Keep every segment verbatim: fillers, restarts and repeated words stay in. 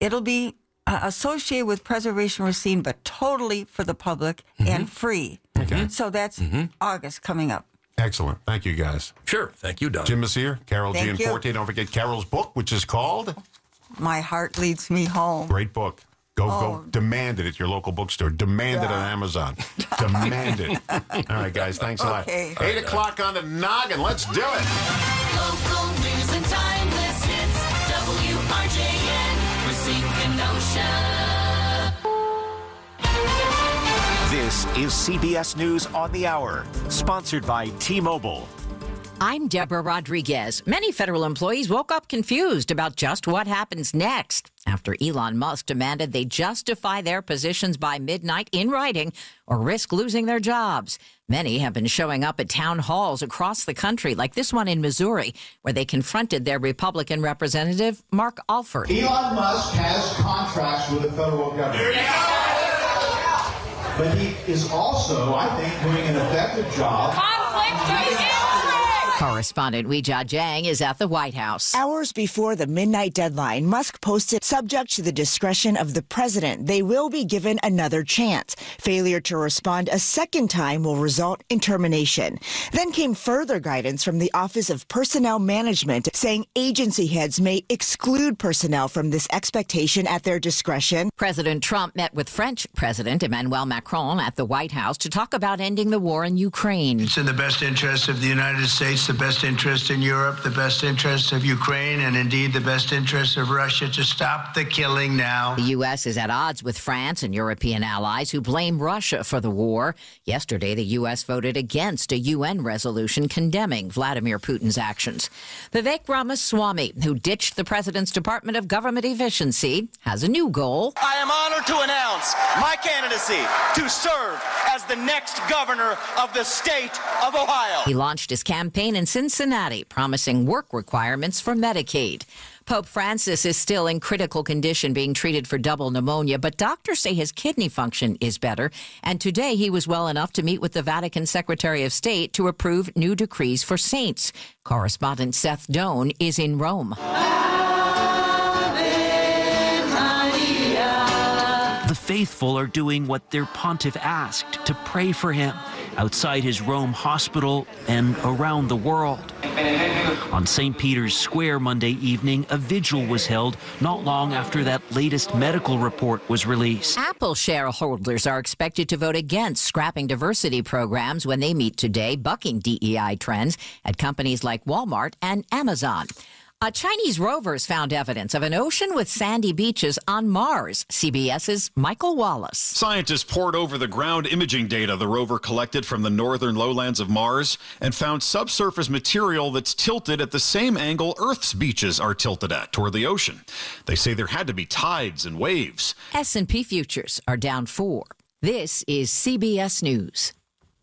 It'll be uh, associated with Preservation Racine, but totally for the public mm-hmm. and free. Okay. So that's mm-hmm. August coming up. Excellent. Thank you, guys. Sure. Thank you, Don. Jim Messier, Carol Thank Gianforte. you. Don't forget Carol's book, which is called My Heart Leads Me Home. Great book. Go, oh. go, demand it at your local bookstore. Demand yeah. it on Amazon. Demand it. All right, guys, thanks a lot. Okay. Eight right, o'clock on the noggin. Let's do it. Local news and timeless hits. W R J N, Racine, Kenosha. This is C B S News on the Hour, sponsored by T-Mobile. I'm Deborah Rodriguez. Many federal employees woke up confused about just what happens next after Elon Musk demanded they justify their positions by midnight in writing or risk losing their jobs. Many have been showing up at town halls across the country, like this one in Missouri, where they confronted their Republican representative, Mark Alford. Elon Musk has contracts with the federal government. But he is also, I think, doing an effective job. Conflict of interest! Correspondent Weijia Jiang is at the White House. Hours before the midnight deadline, Musk posted, subject to the discretion of the president, they will be given another chance. Failure to respond a second time will result in termination. Then came further guidance from the Office of Personnel Management, saying agency heads may exclude personnel from this expectation at their discretion. President Trump met with French President Emmanuel Macron at the White House to talk about ending the war in Ukraine. It's in the best interest of the United States, the best interest in Europe, the best interest of Ukraine, and indeed the best interest of Russia to stop the killing now. The U S is at odds with France and European allies who blame Russia for the war. Yesterday, the U S voted against a U N resolution condemning Vladimir Putin's actions. Vivek Ramaswamy, who ditched the president's Department of Government Efficiency, has a new goal. I am honored to announce my candidacy to serve as the next governor of the state of Ohio. He launched his campaign in Cincinnati, promising work requirements for Medicaid. Pope Francis is still in critical condition, being treated for double pneumonia, but doctors say his kidney function is better. And today he was well enough to meet with the Vatican Secretary of State to approve new decrees for saints. Correspondent Seth Doan is in Rome. The faithful are doing what their pontiff asked, to pray for him outside his Rome hospital and around the world. On Saint Peter's Square Monday evening, a vigil was held not long after that latest medical report was released. Apple shareholders are expected to vote against scrapping diversity programs when they meet today, bucking D E I trends at companies like Walmart and Amazon. A Chinese rovers found evidence of an ocean with sandy beaches on Mars. CBS's Michael Wallace. Scientists pored over the ground imaging data the rover collected from the northern lowlands of Mars and found subsurface material that's tilted at the same angle Earth's beaches are tilted at, toward the ocean. They say there had to be tides and waves. S and P futures are down four. This is C B S News.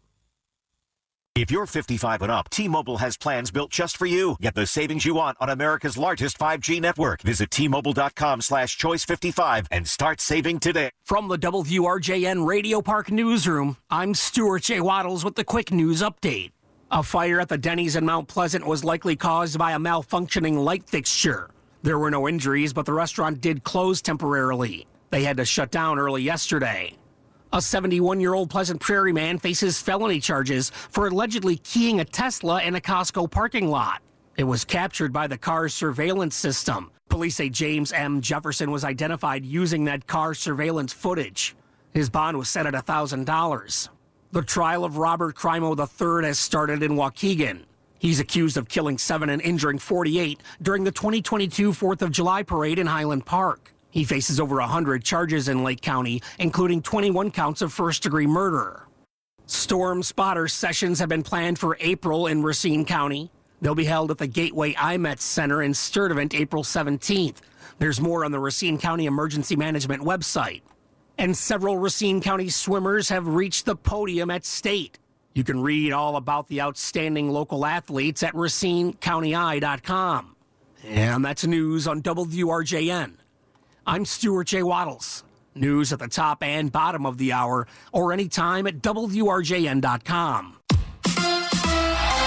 If you're fifty-five and up, T-Mobile has plans built just for you. Get the savings you want on America's largest five G network. Visit T-Mobile.com slash choice 55 and start saving today. From the W R J N Radio Park Newsroom, I'm Stuart J. Waddles with the quick news update. A fire at the Denny's in Mount Pleasant was likely caused by a malfunctioning light fixture. There were no injuries, but the restaurant did close temporarily. They had to shut down early yesterday. A seventy-one-year-old Pleasant Prairie man faces felony charges for allegedly keying a Tesla in a Costco parking lot. It was captured by the car's surveillance system. Police say James M. Jefferson was identified using that car surveillance footage. His bond was set at one thousand dollars. The trial of Robert Crimo the third has started in Waukegan. He's accused of killing seven and injuring forty-eight during the twenty twenty-two fourth of July parade in Highland Park. He faces over one hundred charges in Lake County, including twenty-one counts of first-degree murder. Storm spotter sessions have been planned for April in Racine County. They'll be held at the Gateway I MET Center in Sturtevant April seventeenth. There's more on the Racine County Emergency Management website. And several Racine County swimmers have reached the podium at state. You can read all about the outstanding local athletes at racine county eye dot com. And that's news on W R J N. I'm Stuart J. Waddles. News at the top and bottom of the hour, or anytime at W R J N dot com.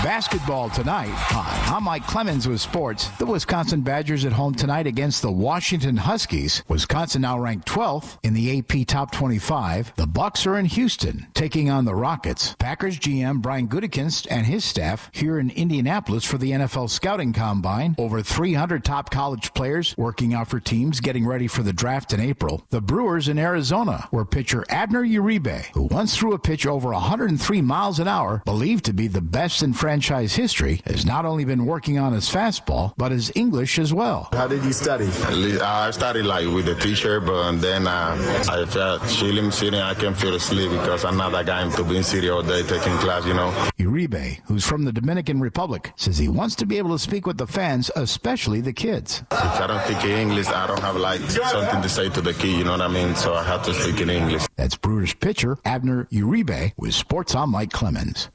Basketball tonight. Hi, I'm Mike Clemens with sports. The Wisconsin Badgers at home tonight against the Washington Huskies. Wisconsin now ranked twelfth in the A P Top twenty-five. The Bucks are in Houston taking on the Rockets. Packers G M Brian Gutekunst and his staff here in Indianapolis for the N F L Scouting Combine. Over three hundred top college players working out for teams getting ready for the draft in April. The Brewers in Arizona, where pitcher Abner Uribe, who once threw a pitch over one hundred three miles an hour, believed to be the best in franchise history, has not only been working on his fastball, but his English as well. How did you study? I started like with the teacher, but then uh, I felt chilling, sitting. I can feel asleep because I'm not that guy to be in city all day taking class, you know. Uribe, who's from the Dominican Republic, says he wants to be able to speak with the fans, especially the kids. If I don't speak English, I don't have like something to say to the kid, you know what I mean? So I have to speak in English. That's Brewers pitcher Abner Uribe with Sports on Mike Clemens.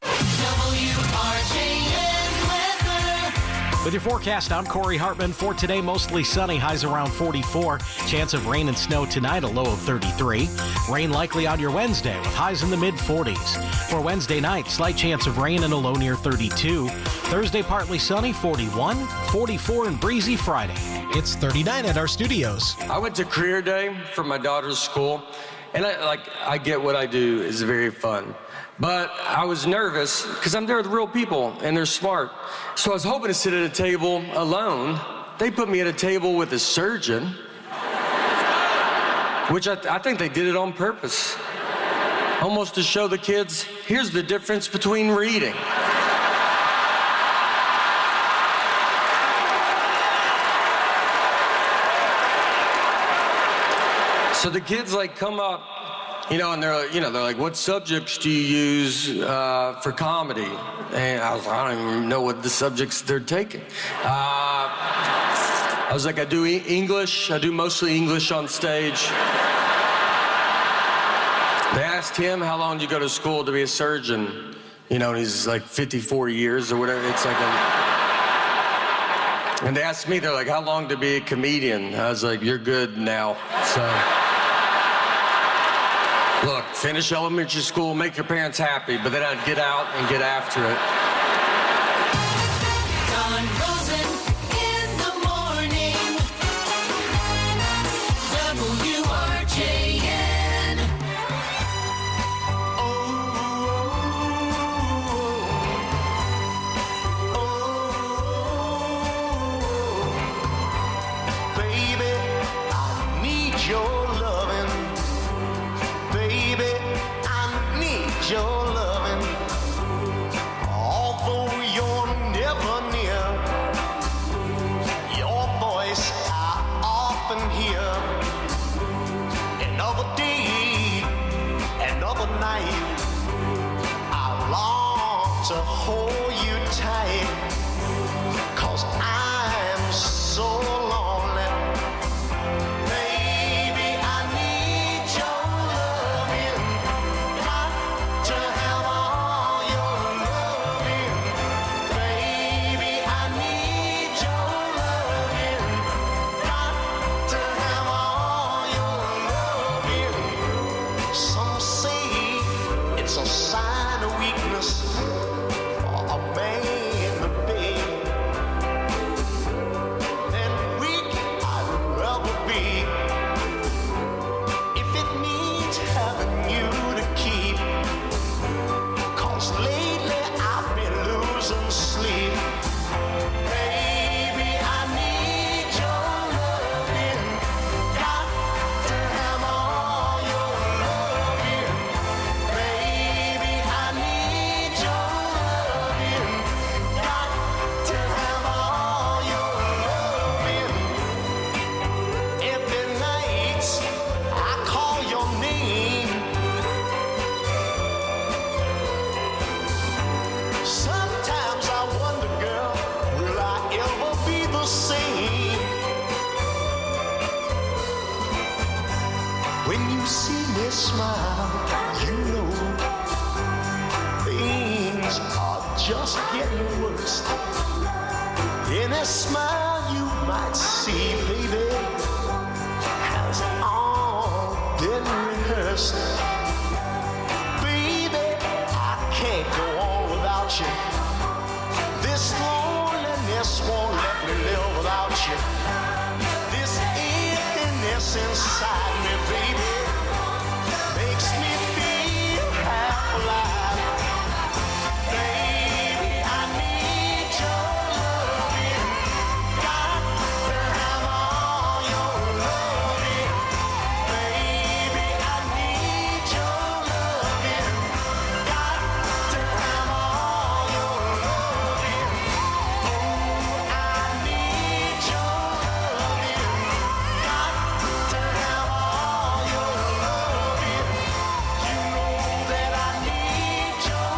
With your forecast, I'm Corey Hartman. For today, mostly sunny, highs around forty-four. Chance of rain and snow tonight, a low of thirty-three. Rain likely on your Wednesday with highs in the mid-forties. For Wednesday night, slight chance of rain and a low near thirty-two. Thursday, partly sunny, forty-one. forty-four and breezy Friday. It's thirty-nine at our studios. I went to career day for my daughter's school, and I, like I get what I do is very fun. But I was nervous because I'm there with real people and they're smart. So I was hoping to sit at a table alone. They put me at a table with a surgeon, which I, I think they did it on purpose. Almost to show the kids, here's the difference between reading. So the kids like come up, you know, and they're, you know, they're like, what subjects do you use uh, for comedy? And I was like, I don't even know what the subjects they're taking. Uh, I was like, I do e- English. I do mostly English on stage. They asked him, how long do you go to school to be a surgeon? You know, and he's like fifty-four years or whatever. It's like a... And they asked me, they're like, how long to be a comedian? I was like, you're good now, so... Look, finish elementary school, make your parents happy, but then I'd get out and get after it. Don Rosen in the morning. W R J N. Baby, I need your loving. Baby, I need your loving. Although you're never near, your voice I often hear. Another day, another night, I long to hold you tight. 'Cause I'm so lonely. Baby, I need your loving. Got to have all your loving. Baby, I need your loving. Got to have all your loving. Some say it's a sign of weakness for a man to beg. And weak I'd rather be if it means having you to keep. 'Cause lately I've been losing sleep. Baby, I need your loving. Got to have all your loving. Baby, I need your loving. Got to have all your loving. Every night I call your name. Sometimes I wonder, girl, will I ever be the same? When you see me smile, you know things are just getting worse. Any smile you might see, baby, has all been rehearsed. Baby, I can't go on without you. that's inside me, baby, makes me feel half alive. Baby, I need your loving. Got to have all your loving. Baby, I need your loving. Got to have all your loving. Oh, I need your loving. Got to have all your loving. You know that I need your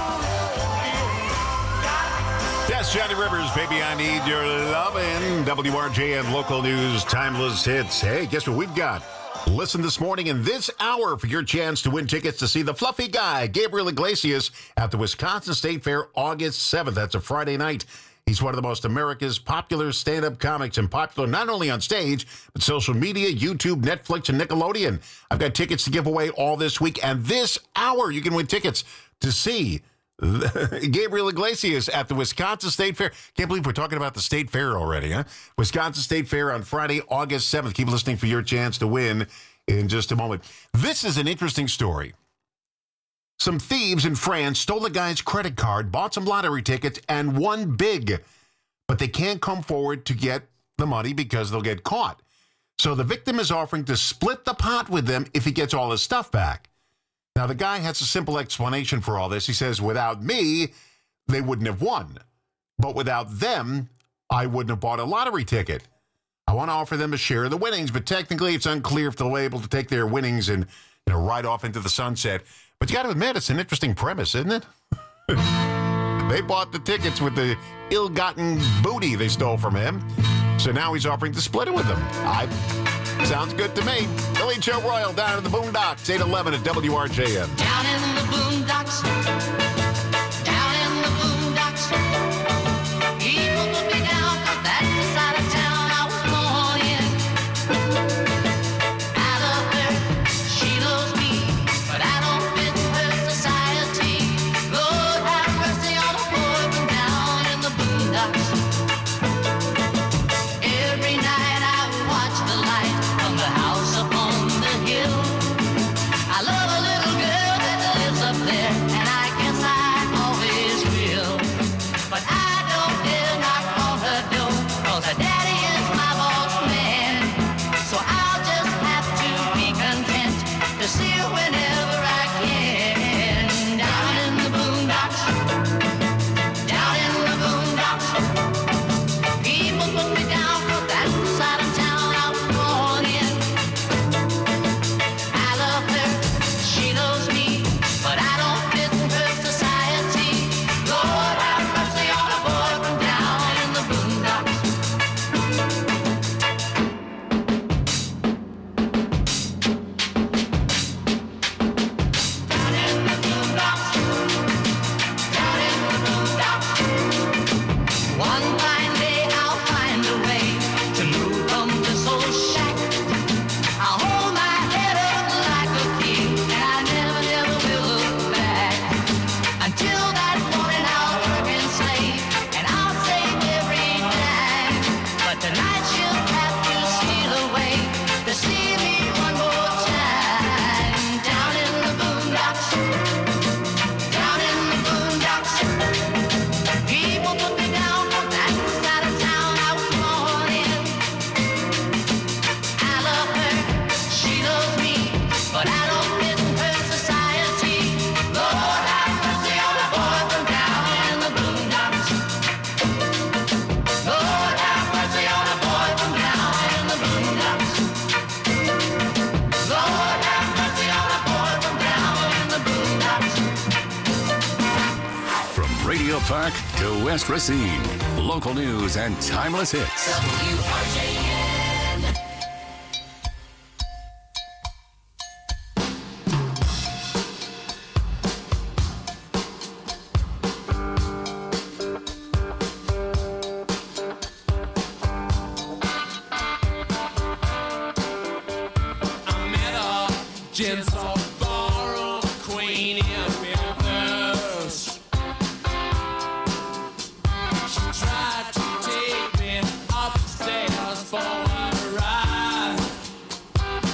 loving. Yes, Johnny Rivers, baby, I need your lovin'. W R J N Local News, Timeless Hits. Hey, guess what we've got? Listen this morning in this hour for your chance to win tickets to see the fluffy guy, Gabriel Iglesias, at the Wisconsin State Fair August seventh. That's a Friday night. He's one of the most America's popular stand-up comics and popular not only on stage, but social media, YouTube, Netflix, and Nickelodeon. I've got tickets to give away all this week, and this hour you can win tickets to see Gabriel Iglesias at the Wisconsin State Fair. Can't believe we're talking about the State Fair already, huh? Wisconsin State Fair on Friday, August seventh. Keep listening for your chance to win in just a moment. This is an interesting story. Some thieves in France stole a guy's credit card, bought some lottery tickets, and won big. But they can't come forward to get the money because they'll get caught. So the victim is offering to split the pot with them if he gets all his stuff back. Now, the guy has a simple explanation for all this. He says, without me, they wouldn't have won. But without them, I wouldn't have bought a lottery ticket. I want to offer them a share of the winnings, but technically it's unclear if they'll be able to take their winnings and, you know, ride off into the sunset. But you got to admit, it's an interesting premise, isn't it? They bought the tickets with the ill-gotten booty they stole from him. So now he's offering to split it with them. I... Sounds good to me. Billy Joe Royal down in the Boondocks, eight eleven at W R J N. Down in the boondocks, down in the boondocks, people put me down, 'cause that's the side of town I was born in. I love her, she loves me, but I don't fit her society. Lord have mercy on a boy from down in the boondocks. Every night I watch the light from the house upon the hill. I love a little girl that lives up there, and I guess I always will. But I don't dare knock on her door, 'cause her daddy is my boss man. So I'll just have to be content to see her whenever I can. Down in the boondocks, down in the boondocks, people put me down, 'cause that's the side of town I was born in. I love her, she loves me, but I don't fit her society. Lord have mercy on a boy from down in the boondocks. Down in the boondocks, down in the boondocks. One fine day I'll find a way to move from this old shack. I'll hold my head up like a king, and I never, never will look back. Until that morning I'll work and slave, and I'll save every dime. But tonight she'll have to steal away to see me one more time. Down in the boondocks, down in the boondocks, people put me down, 'cause that's the side of town I was born in. I love her, she loves me, but I don't fit her society. Lord have mercy on a boy from down in the boondocks. Lord have mercy on a boy from down in the boondocks. Lord have mercy on a boy from down in the boondocks. From Radio Park to West Racine, local news and timeless hits. W R J N. I met a gentle ballroom queen in Memphis. She tried to take me upstairs for a ride.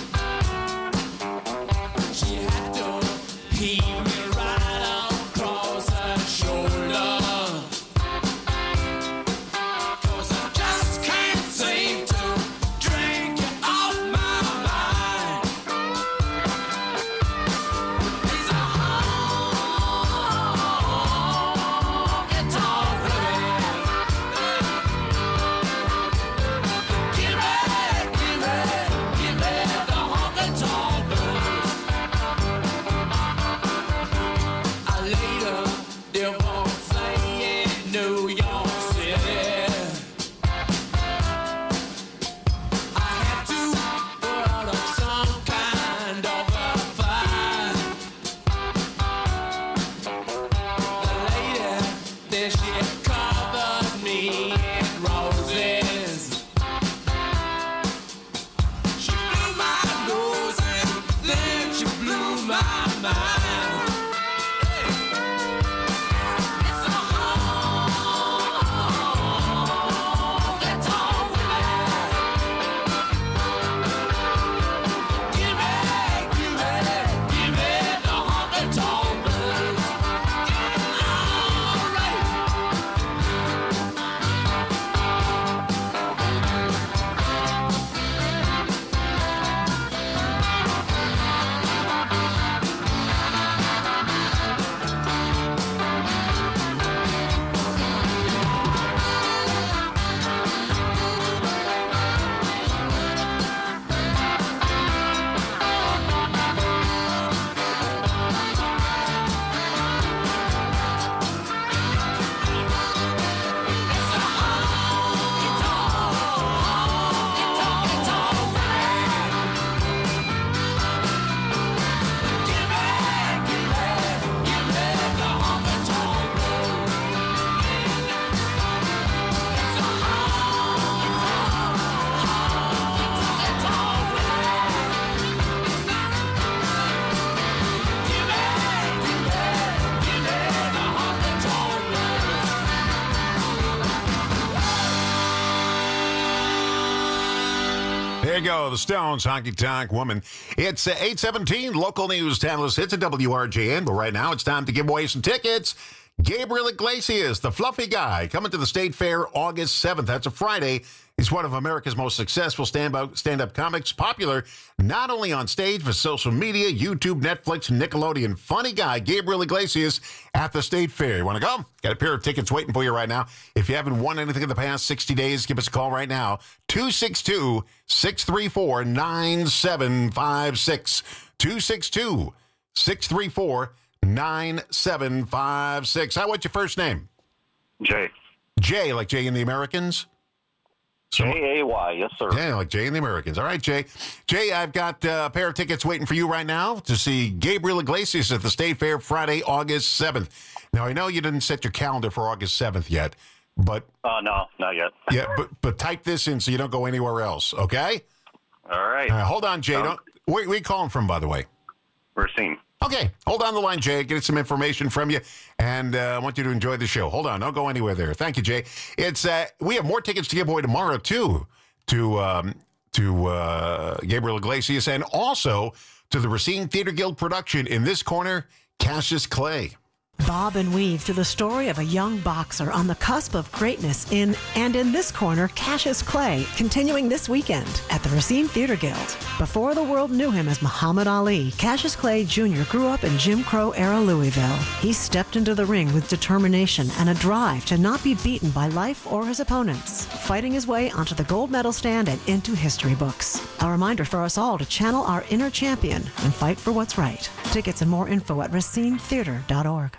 you go. The Stones, Honky Tonk Woman. It's uh, eight seventeen, local news, Timeless Hits at W R J N. But right now, it's time to give away some tickets. Gabriel Iglesias, the fluffy guy, coming to the State Fair August seventh. That's a Friday. He's one of America's most successful stand-up, stand-up comics, popular not only on stage, but social media, YouTube, Netflix, Nickelodeon. Funny guy, Gabriel Iglesias, at the State Fair. You want to go? Got a pair of tickets waiting for you right now. If you haven't won anything in the past sixty days, give us a call right now. two six two, six three four, nine seven five six. two six two, six three four, nine seven five six. Hi, what's your first name? Jay. Jay, like Jay and the Americans? J A Y, yes, sir. Yeah, like Jay and the Americans. All right, Jay. Jay, I've got uh, a pair of tickets waiting for you right now to see Gabriel Iglesias at the State Fair Friday, August seventh. Now, I know you didn't set your calendar for August seventh yet, but... Uh, no, not yet. yeah, but but type this in so you don't go anywhere else, okay? All right. All right, hold on, Jay. Um, Don't, where, where are you calling from, by the way? Racine. Okay, hold on the line, Jay. Get some information from you, and uh, I want you to enjoy the show. Hold on, don't go anywhere there. Thank you, Jay. It's uh, we have more tickets to give away tomorrow too, to um, to uh, Gabriel Iglesias, and also to the Racine Theater Guild production in this corner, Cassius Clay. Bob and weave through the story of a young boxer on the cusp of greatness in And in This Corner, Cassius Clay, continuing this weekend at the Racine Theater Guild. Before the world knew him as Muhammad Ali, Cassius Clay Junior grew up in Jim Crow-era Louisville. He stepped into the ring with determination and a drive to not be beaten by life or his opponents, fighting his way onto the gold medal stand and into history books. A reminder for us all to channel our inner champion and fight for what's right. Tickets and more info at racine theater dot org.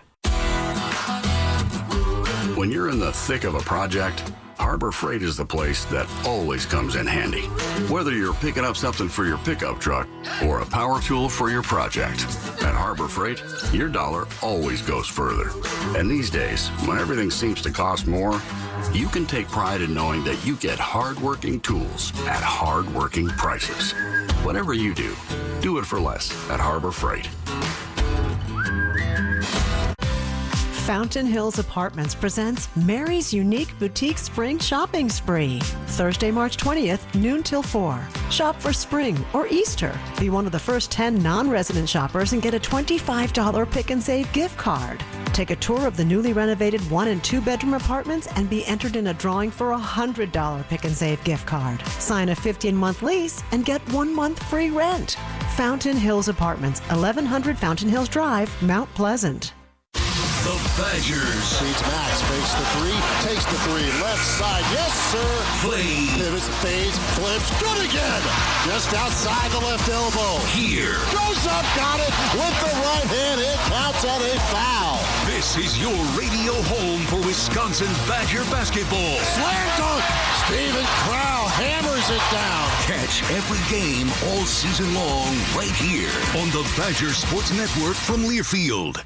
When you're in the thick of a project, Harbor Freight is the place that always comes in handy. Whether you're picking up something for your pickup truck or a power tool for your project, at Harbor Freight, your dollar always goes further. And these days, when everything seems to cost more, you can take pride in knowing that you get hardworking tools at hardworking prices. Whatever you do, do it for less at Harbor Freight. Fountain Hills Apartments presents Mary's Unique Boutique Spring Shopping Spree. Thursday, March twentieth, noon till four. Shop for spring or Easter. Be one of the first ten non-resident shoppers and get a twenty-five dollars Pick and Save gift card. Take a tour of the newly renovated one and two bedroom apartments and be entered in a drawing for a one hundred dollars Pick and Save gift card. Sign a fifteen month lease and get one month free rent. Fountain Hills Apartments, eleven hundred Fountain Hills Drive, Mount Pleasant. The Badgers. Feeds Max, fakes the three, takes the three, left side, yes sir. Play. Pivots, fades, flips, good again. Just outside the left elbow. Here. Goes up, got it with the right hand. It counts on a foul. This is your radio home for Wisconsin Badger basketball. Slam dunk. Steven Crow hammers it down. Catch every game all season long right here on the Badger Sports Network from Learfield.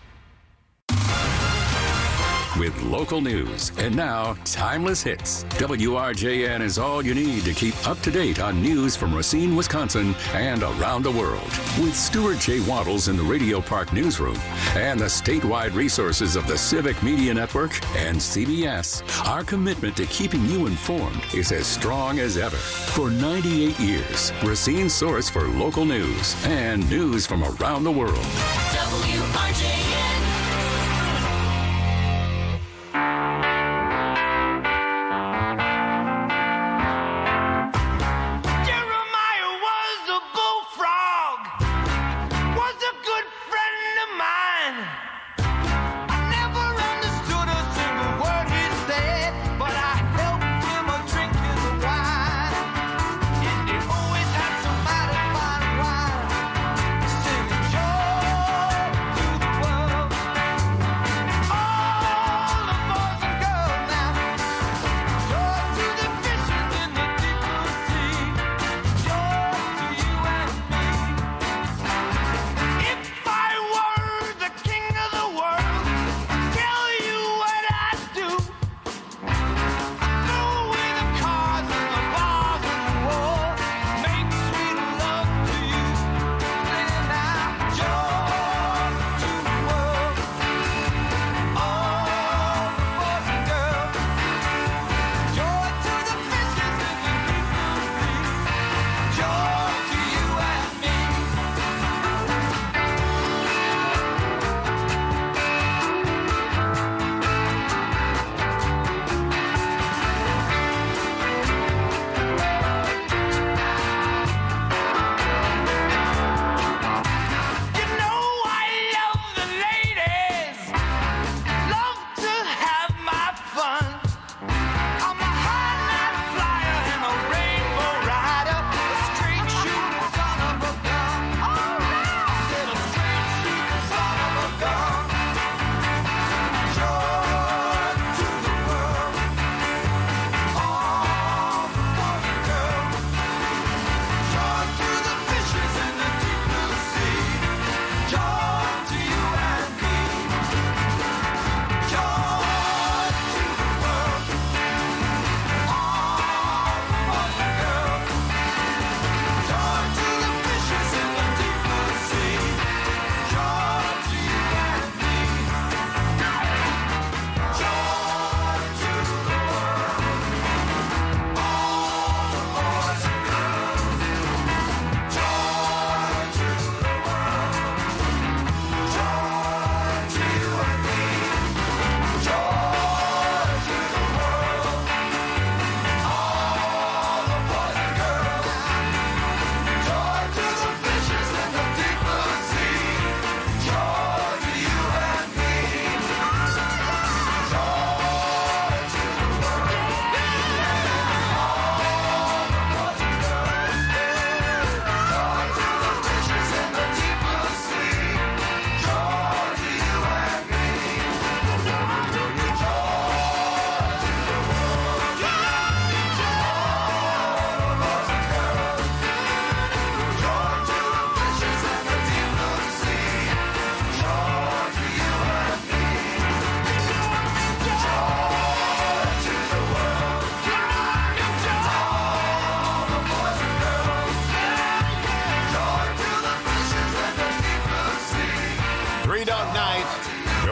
With local news and now timeless hits, W R J N is all you need to keep up to date on news from Racine, Wisconsin and around the world. With Stuart J. Waddles in the Radio Park newsroom and the statewide resources of the Civic Media Network and C B S, our commitment to keeping you informed is as strong as ever. For ninety-eight years, Racine's source for local news and news from around the world. W R J N. Joy.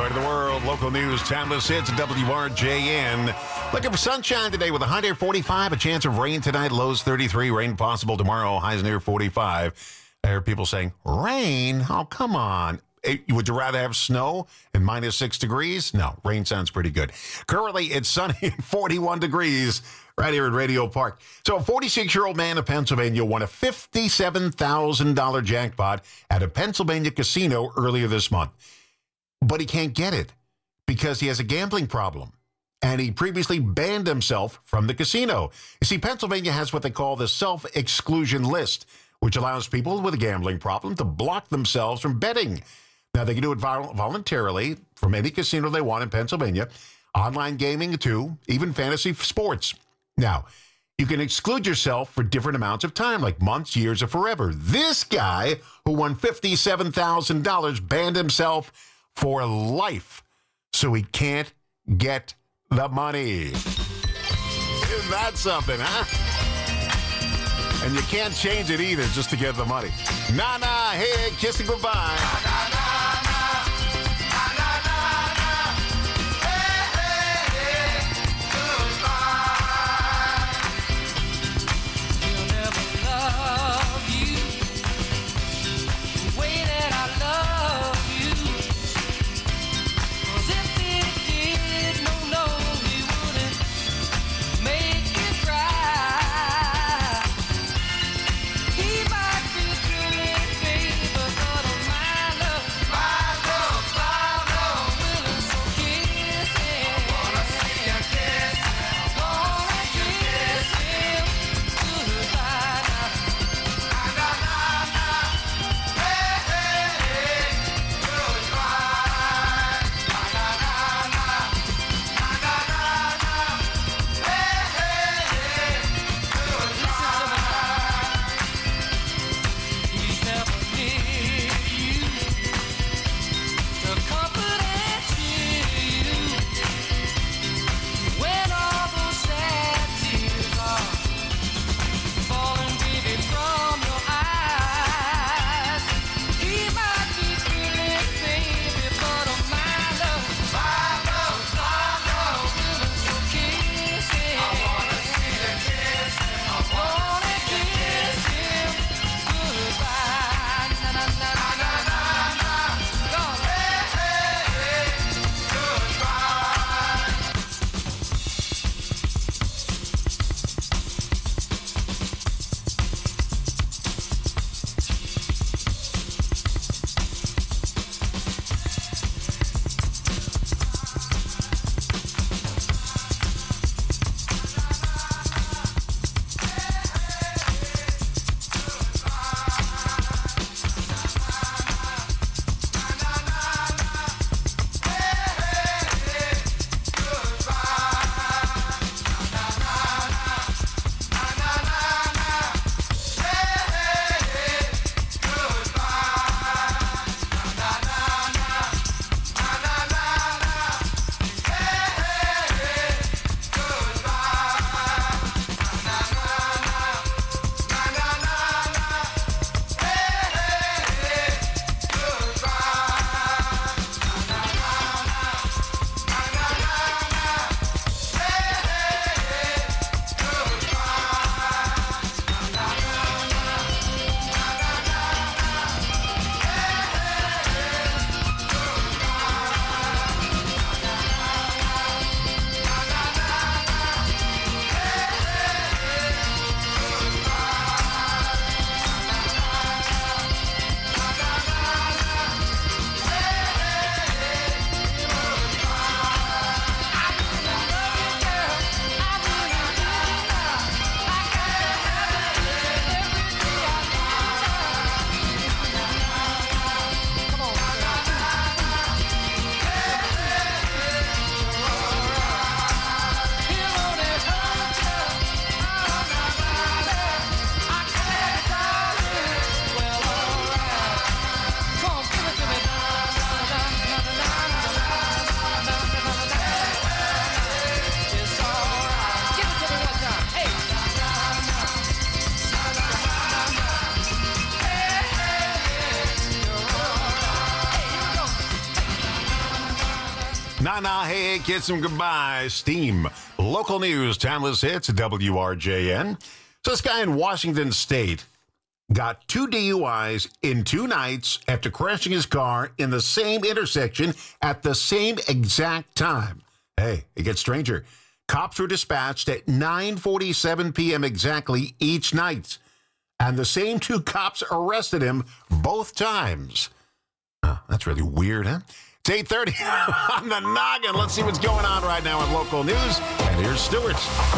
Joy to the world. Local news, timeless hits at W R J N. Looking for sunshine today with a high near forty-five. A chance of rain tonight, lows thirty-three. Rain possible tomorrow, highs near forty-five. I hear people saying, rain? Oh, come on. Would you rather have snow and minus six degrees? No, rain sounds pretty good. Currently, it's sunny and forty-one degrees right here at Radio Park. So a forty-six-year-old man of Pennsylvania won a fifty-seven thousand dollars jackpot at a Pennsylvania casino earlier this month. But he can't get it because he has a gambling problem. And he previously banned himself from the casino. You see, Pennsylvania has what they call the self-exclusion list, which allows people with a gambling problem to block themselves from betting. Now, they can do it vol- voluntarily from any casino they want in Pennsylvania, online gaming too, even fantasy sports. Now, you can exclude yourself for different amounts of time, like months, years, or forever. This guy, who won fifty-seven thousand dollars, banned himself for life, so he can't get the money. Isn't that something, huh? And you can't change it either just to get the money. Nah, nah, hey, kiss and goodbye. Nah, nah, nah. Nah, nah, hey, hey, kiss them goodbye. Steam. Local news, timeless hits, W R J N. So this guy in Washington State got two D U Is in two nights after crashing his car in the same intersection at the same exact time. Hey, it gets stranger. Cops were dispatched at nine forty-seven p.m. exactly each night. And the same two cops arrested him both times. Oh, that's really weird, huh? It's eight thirty on the noggin. Let's see what's going on right now in local news. And here's Stuart.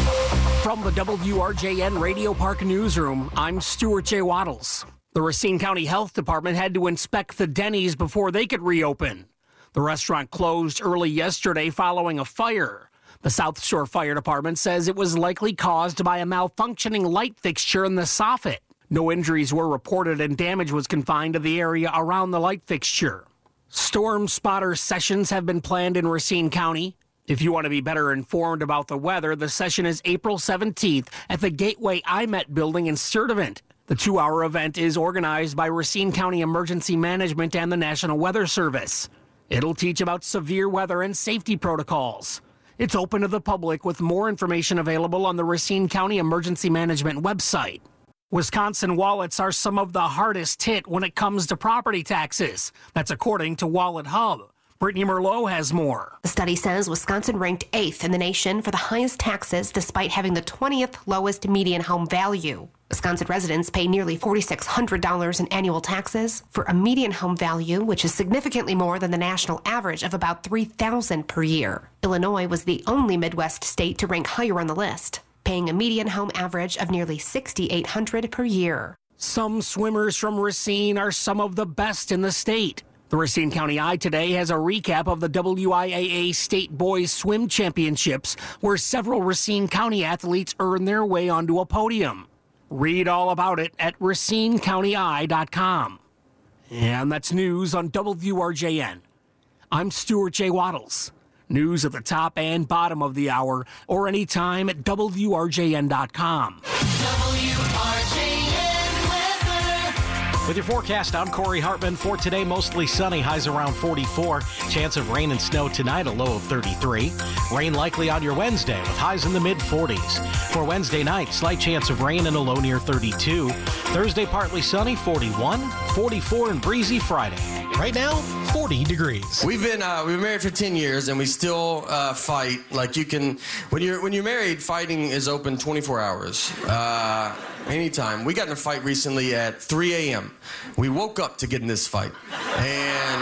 From the W R J N Radio Park Newsroom, I'm Stuart J. Waddles. The Racine County Health Department had to inspect the Denny's before they could reopen. The restaurant closed early yesterday following a fire. The South Shore Fire Department says it was likely caused by a malfunctioning light fixture in the soffit. No injuries were reported and damage was confined to the area around the light fixture. Storm spotter sessions have been planned in Racine County. If you want to be better informed about the weather, the session is April seventeenth at the Gateway I MET building in Sturtevant. The two-hour event is organized by Racine County Emergency Management and the National Weather Service. It'll teach about severe weather and safety protocols. It's open to the public with more information available on the Racine County Emergency Management website. Wisconsin wallets are some of the hardest hit when it comes to property taxes. That's according to Wallet Hub. Brittany Merlot has more. The study says Wisconsin ranked eighth in the nation for the highest taxes despite having the twentieth lowest median home value. Wisconsin residents pay nearly four thousand six hundred dollars in annual taxes for a median home value, which is significantly more than the national average of about three thousand dollars per year. Illinois was the only Midwest state to rank higher on the list, paying a median home average of nearly six thousand eight hundred dollars per year. Some swimmers from Racine are some of the best in the state. The Racine County Eye today has a recap of the W I A A State Boys Swim Championships, where several Racine County athletes earned their way onto a podium. Read all about it at racine county eye dot com. And that's news on W R J N. I'm Stuart J. Waddles. News at the top and bottom of the hour, or anytime at W R J N dot com. W R J N weather. With your forecast, I'm Corey Hartman. For today, mostly sunny, highs around forty-four. Chance of rain and snow tonight, a low of thirty-three. Rain likely on your Wednesday with highs in the mid forties. For Wednesday night, slight chance of rain and a low near thirty-two. Thursday, partly sunny, forty-one. forty-four and breezy Friday. Right now, forty degrees. We've been uh, we've been married for ten years, and we still uh, fight. Like you can, when you're when you're married, fighting is open twenty-four hours, uh, anytime. We got in a fight recently at three a.m. We woke up to get in this fight, and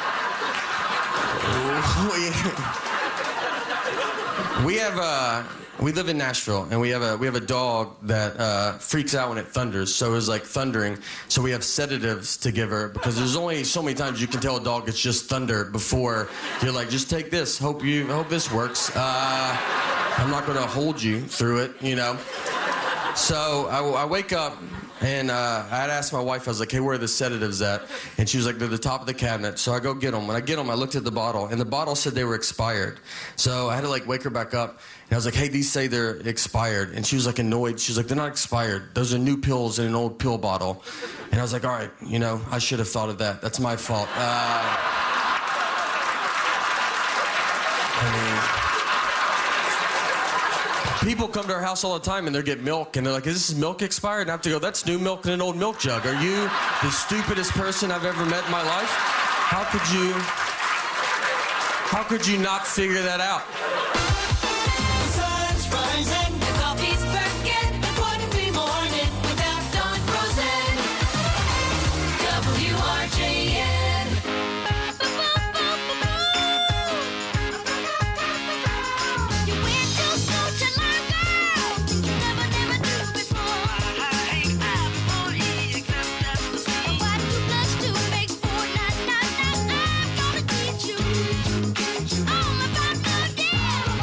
we, we have a. We live in Nashville, and we have a we have a dog that uh, freaks out when it thunders. So it was like thundering. So we have sedatives to give her because there's only so many times you can tell a dog it's just thunder before you're like, just take this. Hope you hope this works. Uh, I'm not going to hold you through it, you know. So I, I wake up. And uh, I had asked my wife, I was like, hey, where are the sedatives at? And she was like, they're the top of the cabinet. So I go get them. When I get them, I looked at the bottle, and the bottle said they were expired. So I had to, like, wake her back up. And I was like, hey, these say they're expired. And she was, like, annoyed. She was like, they're not expired. Those are new pills in an old pill bottle. And I was like, all right, you know, I should have thought of that. That's my fault. Uh, I mean... People come to our house all the time and they get milk and they're like, is this milk expired? And I have to go, that's new milk in an old milk jug. Are you the stupidest person I've ever met in my life? How could you, how could you not figure that out? The sun's rising, the coffee's perking, wouldn't be morning without Don Rosen. W R J N. Yeah!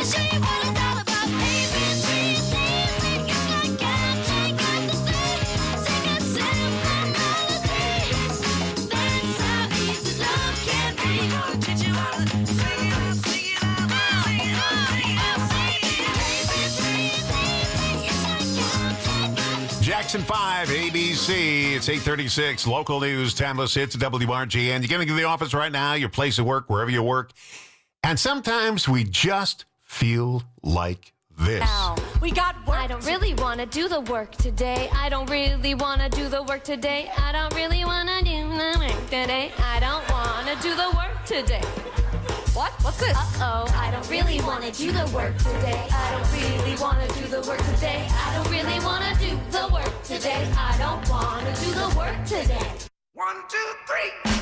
me show you what it's all about. A, B, C, D, E. It's like catching at the sea. Singing simple melodies. That's how easy love can be. Gonna teach you how to sing it out, sing it out, sing it out, sing it out, sing it out. A, B, C, D, E. It's like catching at the sea. Jackson five, A B C. It's eight thirty-six. Local news, timeless hits, W R J N. You're getting to the office right now, your place of work, wherever you work. And sometimes we just feel like this. We got work. I don't really want to do the work today. I don't really want to do the work today. I don't really want to do the work today. I don't want to do the work today. What? What's this? Uh-oh. I don't really want to do the work today. I don't really want to do the work today. I don't really want to do the work today. I don't want to do the work today. One, two, three.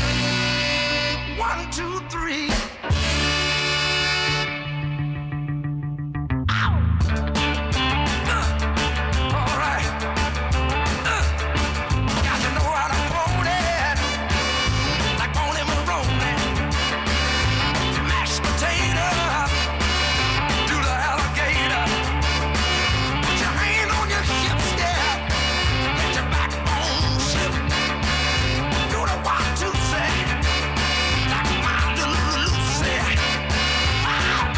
One, two, three. Ow! Uh, all right. Uh, got to know how to hold it. Like Boney Maroney. Mashed potato. Do the alligator. Put your hand on your hip step. Let your backbone slip. Do the one, two, say. Like my little Lucy. Wow.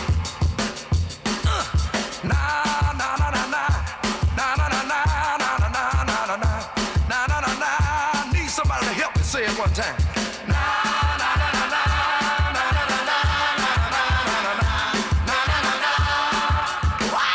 Uh, nah, nah, nah, nah, nah. Nah, nah, nah, nah, nah, nah, nah, nah, nah, nah. Nah, nah, nah, nah. Need somebody to help me say it one time. Nah, nah, nah, nah, nah. Nah, nah, nah, nah, nah, nah, nah, nah, nah, nah, nah, nah. Wow.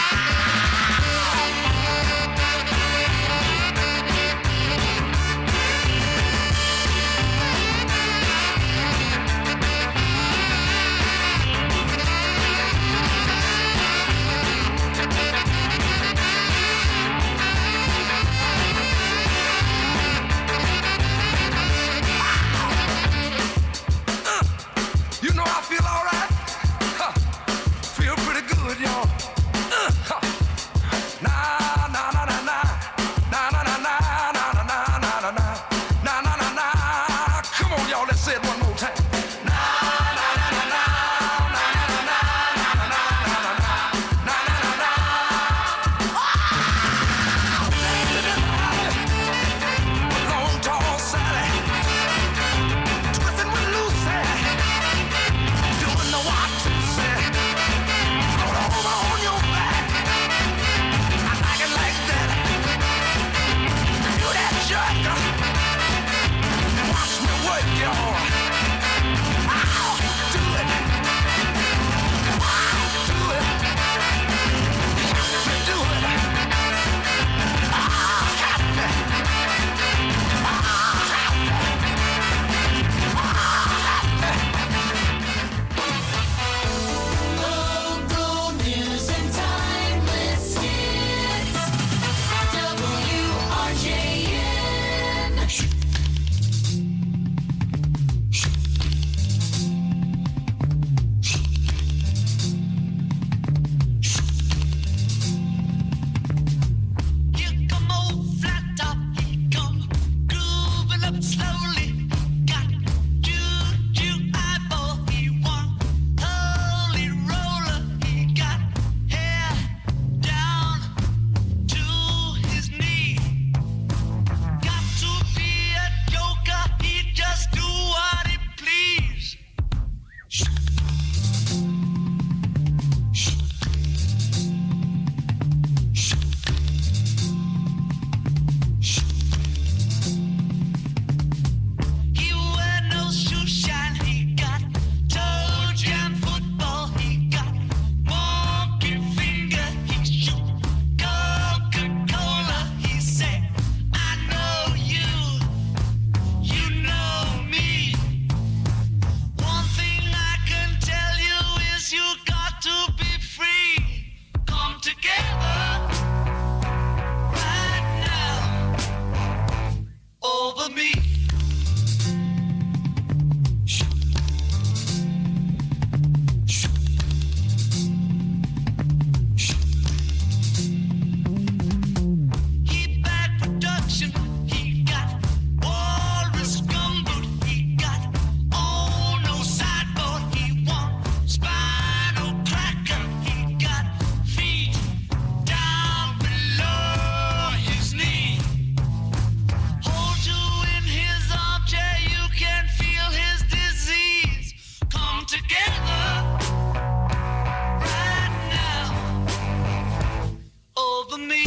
You know I feel all right. Huh. Feel pretty good, y'all. Uh, huh. Nah, nah, nah, nah, nah. Nah, nah, nah, nah, nah, nah, nah, nah, nah, nah. Nah, nah, nah, nah. Come on, y'all, let's say it one more time. Nah, nah, nah, nah, nah. Nah, nah, nah, nah, nah, nah, nah, nah, nah. Nah, nah, nah, nah. Wow! Long, tall Sally. Twisting with Lucy. Doing the what to say. Roll over on your back. I like it like that. Do that jerk. And watch me work, y'all. Ow, do it. Ow, do it. Help me do it. Ah, help me. Ah, help me. Ah, help me. Local news and timeless hits. W R J N. Here come old flat top, he come grooving up slowly. Got juju eyeball, he want holy roller. He got hair down to his knee. Got to be a joker, he just do what he please. He wear no shoe shine, he got toe jam football, he got monkey finger, he shoot Coca-Cola, he say, I know you, you know me. One thing I can together right now over me.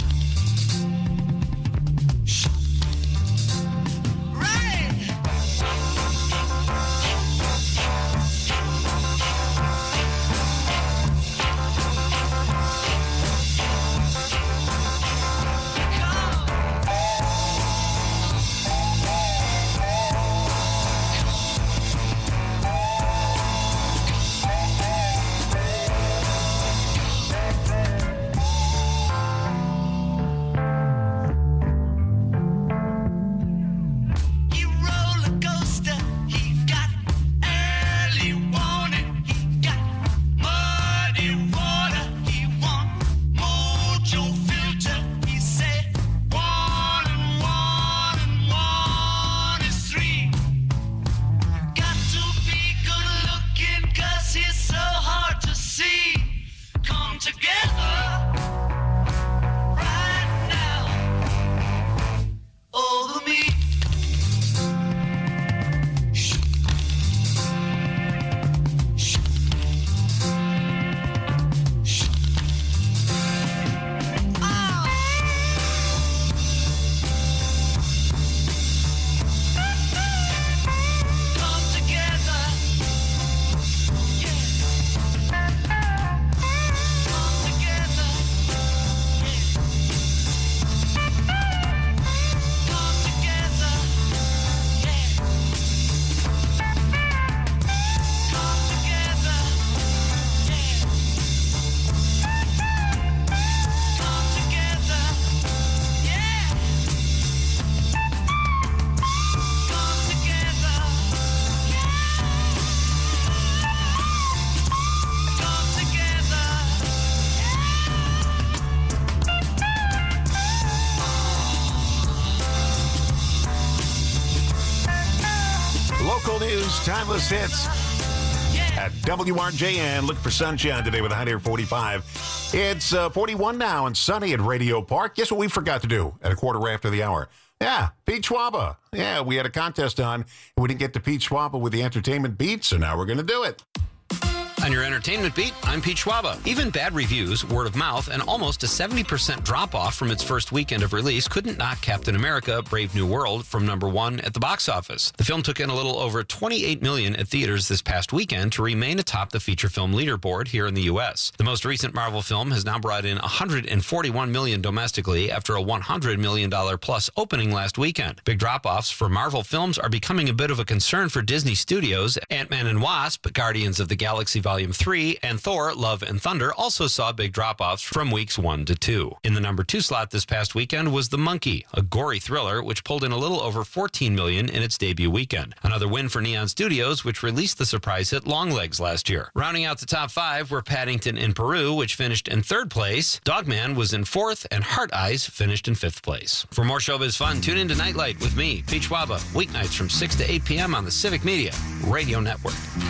Timeless hits at W R J N. Look for sunshine today with a high near forty-five. It's uh, forty-one now and sunny at Radio Park. Guess what we forgot to do at a quarter after the hour? Yeah, Pete Schwaba. Yeah, we had a contest on, and we didn't get to Pete Schwaba with the entertainment beat, so now we're going to do it. On your entertainment beat, I'm Pete Schwaba. Even bad reviews, word of mouth, and almost a seventy percent drop-off from its first weekend of release couldn't knock Captain America: Brave New World from number one at the box office. The film took in a little over twenty-eight million dollars at theaters this past weekend to remain atop the feature film leaderboard here in the U S. The most recent Marvel film has now brought in one hundred forty-one million dollars domestically after a one hundred million dollars plus opening last weekend. Big drop-offs for Marvel films are becoming a bit of a concern for Disney Studios. Ant-Man and Wasp, Guardians of the Galaxy Volume three, and Thor, Love and Thunder also saw big drop-offs from weeks one to two. In the number two slot this past weekend was The Monkey, a gory thriller which pulled in a little over fourteen million dollars in its debut weekend. Another win for Neon Studios, which released the surprise hit Longlegs last year. Rounding out the top five were Paddington in Peru, which finished in third place. Dogman was in fourth, and Heart Eyes finished in fifth place. For more showbiz fun, tune in to Nightlight with me, Pete Schwaba, weeknights from six to eight p.m. on the Civic Media Radio Network.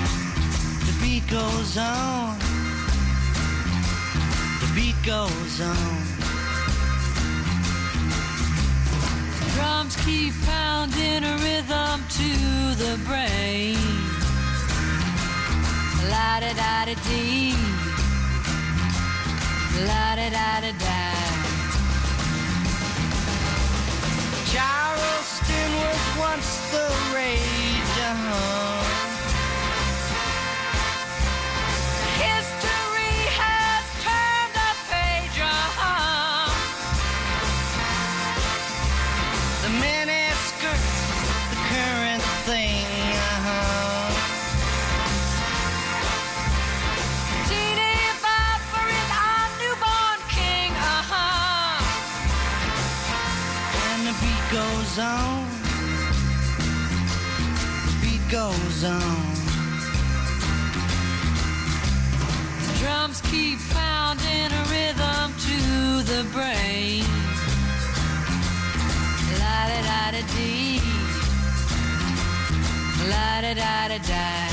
The beat goes on. The beat goes on. Drums keep pounding a rhythm to the brain. La da da da dee. La da da da da. Charleston was once the rage. Uh-huh. Goes on, the beat goes on. Drums keep pounding a rhythm to the brain. La da da da dee, la da da da da.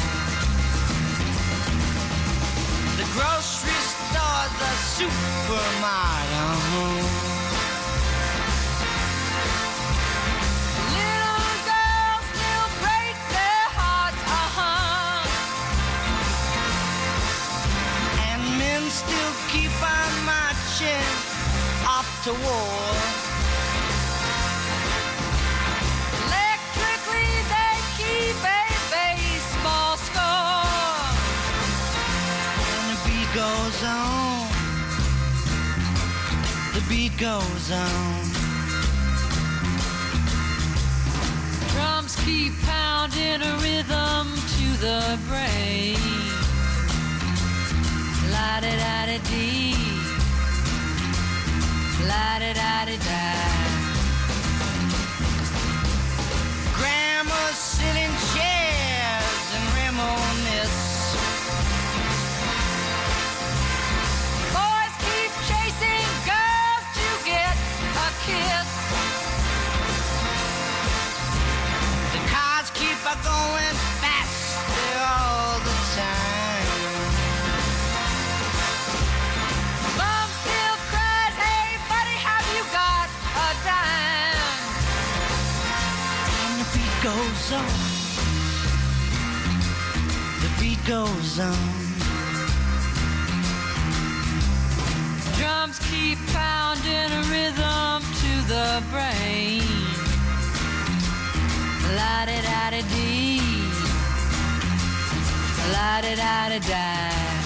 The grocery store, the supermarket. Uh-huh. to war. Electrically they keep a baseball score. And the beat goes on. The beat goes on. Drums keep pounding a rhythm to the brain. La-da-da-da-dee. La-da-da-da-da. Grandma's sit in chairs and reminisce. Boys keep chasing girls to get a kiss. The cars keep a going faster all the time. Mom still cries, hey buddy, have you got a dime? And the beat goes on. The beat goes on. Drums keep pounding a rhythm to the brain. La-da-da-da-dee. La-da-da-da-da.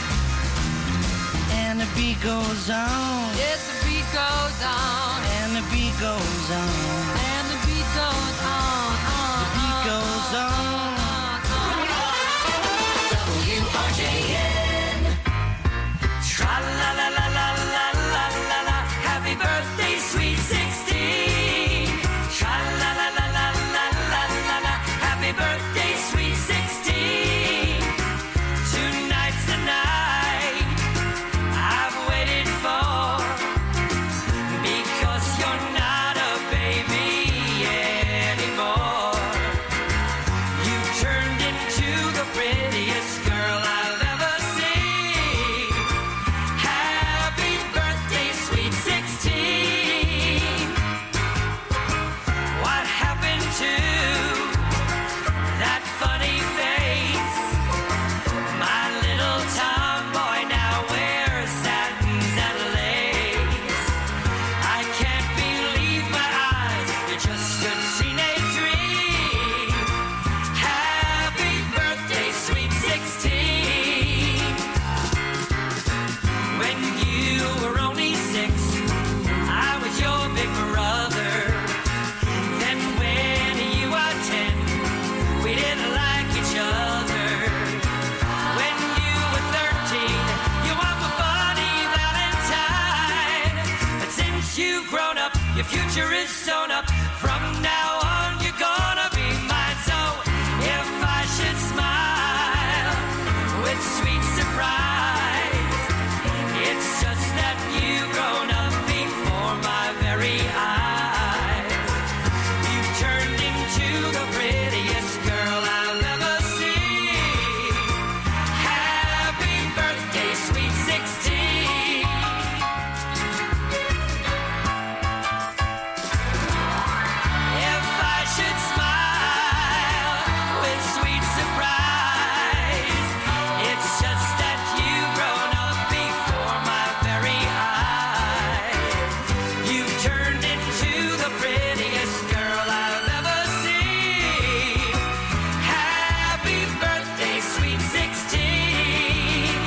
And the beat goes on. Yes, the beat goes on. And the beat goes on. And the beat goes on. on the beat goes on. W R J N. Tra-la-la-la-la-la-la-la-la. Happy birthday, sweet sixteen. Tra-la-la-la-la-la-la-la. Happy birthday, sweet sixteen. Tonight's the night I've waited for, because you're not a baby anymore. You turned into the prettiest girl I've ever seen. Happy birthday, sweet sixteen. What happened to that funny face? My little tomboy now wears satins and lace. I can't believe my eyes, you're just a teenage dream. Happy birthday, sweet sixteen. When you were only six, I was your big brother. Then when you were ten, we didn't like each other. When you were thirteen, you were my funny Valentine. But since you've grown up, your future is sewn up. From now on, you're gonna be mine. So if I should smile with sweet surprise, it's just that you've grown up before my very eyes. You've turned into the prettiest girl I've ever seen. Happy birthday, sweet sixteen. If I should smile with sweet surprise, it's just that you've grown up before my very eyes. You've turned into the prettiest girl I've ever seen. Happy birthday, sweet sixteen.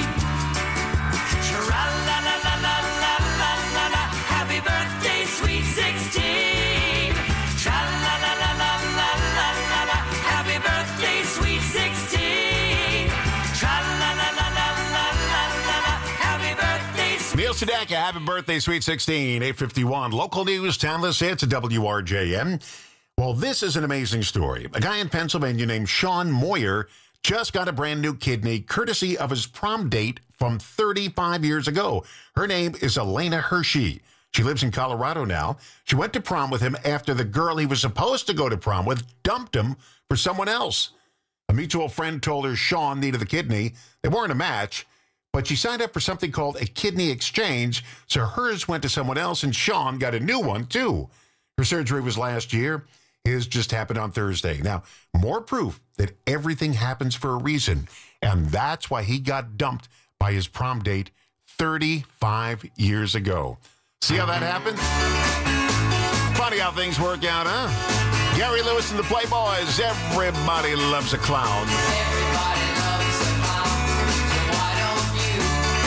Tra-la-la-la-la-la-la-la-la. Happy birthday, sweet sixteen. Tra-la-la-la-la-la-la-la. Happy birthday, sweet sixteen. Tra-la-la-la-la-la-la-la. Happy birthday, sweet Neil Sedaka, happy birthday, sweet sixteen, eight fifty-one. Local news, timeless hits at W R J M. Well, this is an amazing story. A guy in Pennsylvania named Sean Moyer just got a brand new kidney courtesy of his prom date from thirty-five years ago. Her name is Elena Hershey. She lives in Colorado now. She went to prom with him after the girl he was supposed to go to prom with dumped him for someone else. A mutual friend told her Sean needed the kidney. They weren't a match, but she signed up for something called a kidney exchange, so hers went to someone else, and Sean got a new one, too. Her surgery was last year. His just happened on Thursday. Now, more proof that everything happens for a reason, and that's why he got dumped by his prom date thirty-five years ago. See how that happened? Funny how things work out, huh? Gary Lewis and the Playboys. Everybody loves a clown. Everybody loves a clown, so why don't you?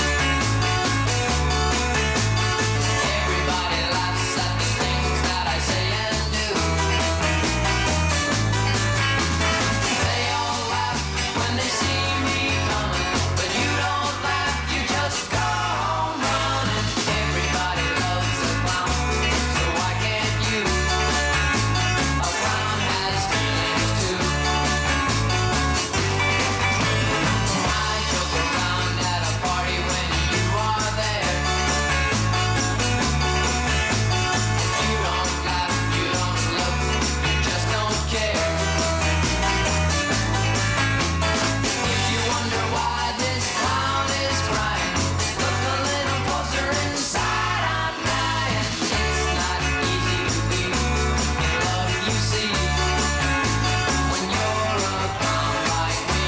Everybody laughs at the things that I say and do. They all laugh when they see me coming, but you don't laugh, you just go home running. Everybody loves a clown, so why can't you? A clown has feelings too. I joke around at a party when you are there. You don't laugh, you don't look, you just don't care. If you wonder why this clown is crying, look a little closer inside, I'm dying. It's not easy to be the love you see when you're a clown like me.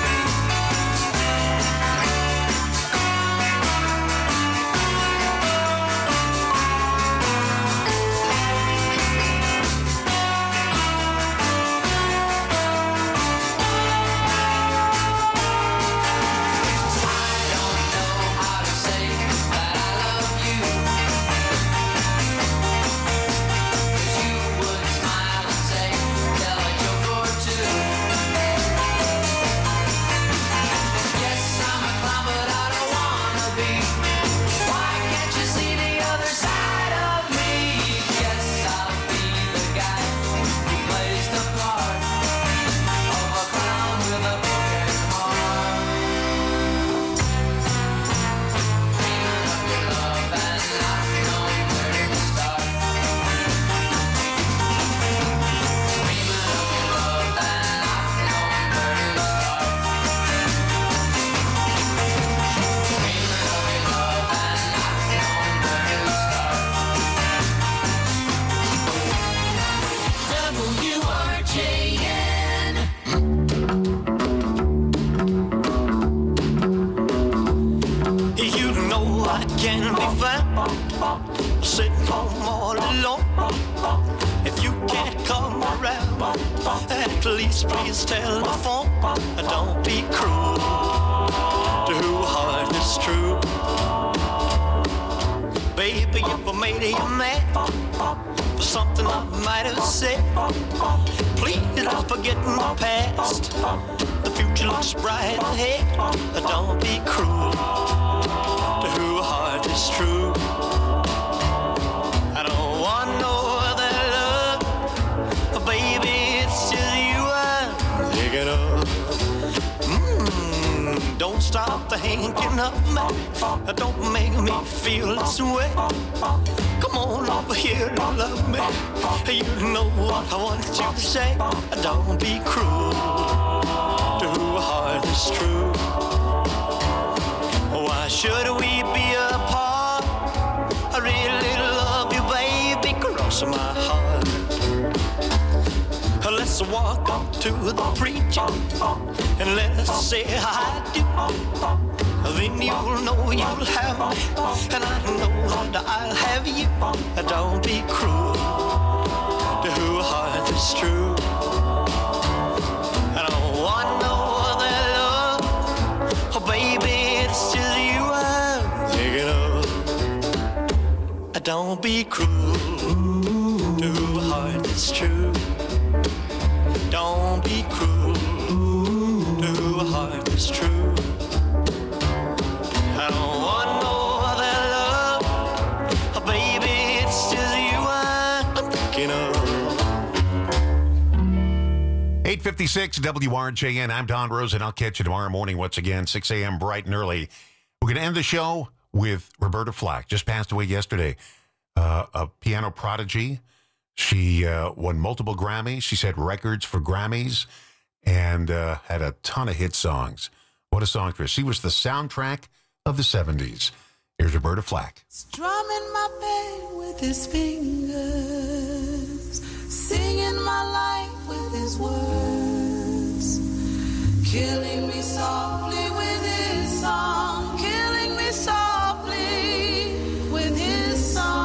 I don't know how to say that I love you, 'cause you would smile and say, tell a joke or two. Yes, I'm a clown, but I don't wanna be. Why can't you see the other side of me? Yes, I'll be the guy who plays the part of a clown with a broken heart. Dreaming of your love and not knowing where to start. Dreaming of your love and not knowing where to start. Dreaming of your love and not knowing where to start. W R J N. You know I can be found sitting home all alone. If you can't come around, at least please tell the phone. Don't be cruel to who heart is true. Baby, if I made you mad for something I might have said, please don't forget my past. The future looks bright ahead. Don't be cruel to who heart is true. I don't want no other love, baby, it's just you I'm thinking of. Mm, don't stop thinking of me. Don't make me feel this way. Come on over here and love me. You know what I want you to say. Don't be cruel to who heart is true. Why should we be apart? I really love you, baby, cross my heart. Let's walk up to the preacher and let's say I do. Then you'll know you'll have me, and I know that I'll have you. Don't be cruel to who heart is true. I don't want no other love, oh baby, it's just you I'm thinking of. Don't be cruel to who heart is true. Don't be cruel to who heart is true. I don't want no other love, oh baby, it's just you I'm thinking of. eight fifty-six W R J N. I'm Don Rose, and I'll catch you tomorrow morning once again, six a.m. bright and early. We're going to end the show with Roberta Flack. Just passed away yesterday. Uh, a piano prodigy. She uh, won multiple Grammys. She set records for Grammys and uh, had a ton of hit songs. What a songstress. She was the soundtrack of the seventies. Here's Roberta Flack. Strumming my pain with his fingers, singing my life with his words, killing me softly with his song, killing me softly with his song.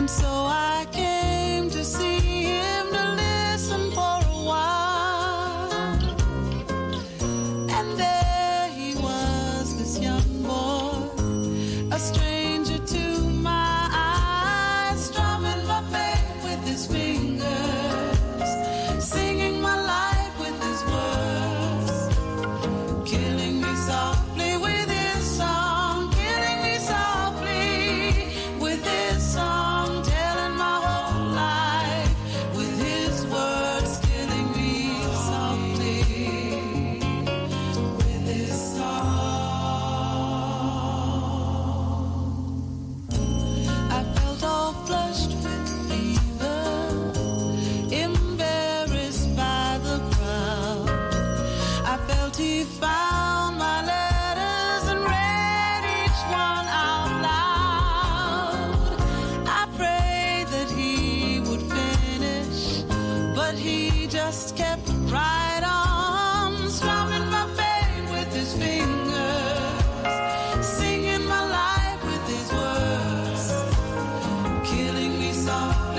And so I came to see him to listen for a while. And there he was, this young boy, a stranger to my eyes, strumming my faith with his fingers, singing my life with his words, killing me softly with his song, killing me softly with his song, telling my whole life with his words, killing me softly with his song. I felt all flushed with fever, embarrassed by the crowd. I felt he found my letters and read each one out loud. I prayed that he would finish, but he just kept right on, strumming my pain with his fingers, singing my life with his words, killing me softly